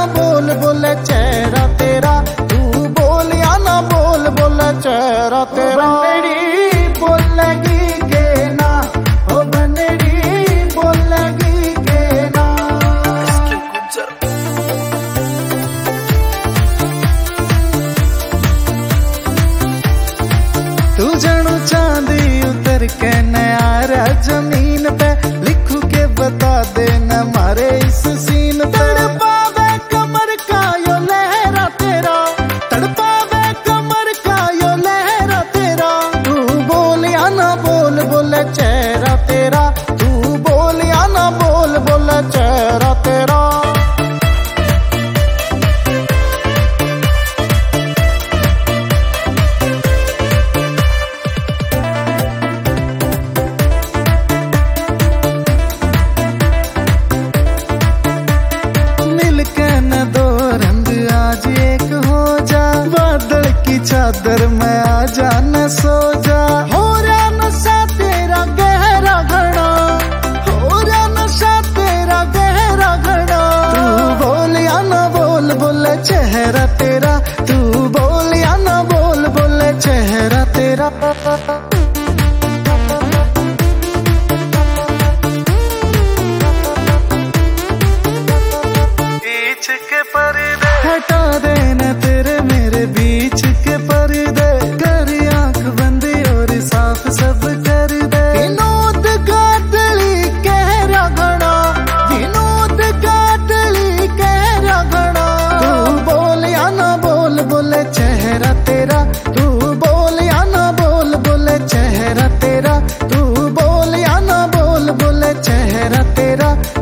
बोल बोले चेहरा तेरा, तू बोलिया ना बोल बोले चेहरा तेरा। बनड़ी बोलेगी के ना, ओ बनड़ी बोलेगी के ना। तू जानू चांदी उतर के नया जमीन पे, लिखू के बता दे न मारे इस सीन पे। तड़पावे कमर का यो लहरा तेरा, तड़पावे कमर का यो लहरा तेरा। तू बोलिया ना बोल बोले चेहरा तेरा, तू बोलिया ना बोल बोले चेहरा तेरा। चादर में आ जा न सो जा, हो रहा नशा तेरा गहरा घड़ा, हो रहा नशा तेरा गहरा घड़ा। तू बोलिया ना बोल बोले चेहरा तेरा, तू बोलिया ना बोल बोले चेहरा तेरा। बीच के पर्दे हटा देना तेरे मेरे बीच के पर्दे, कर आंख बंद और साफ सब कर दे। विनोद गाटली कहरा घड़ा, विनोद गाटली कहरा घड़ा। तू बोलिया ना बोल बोले चेहरा तेरा, तू बोलिया ना बोल बोले चेहरा तेरा, तू बोलिया ना बोल बोले चेहरा तेरा।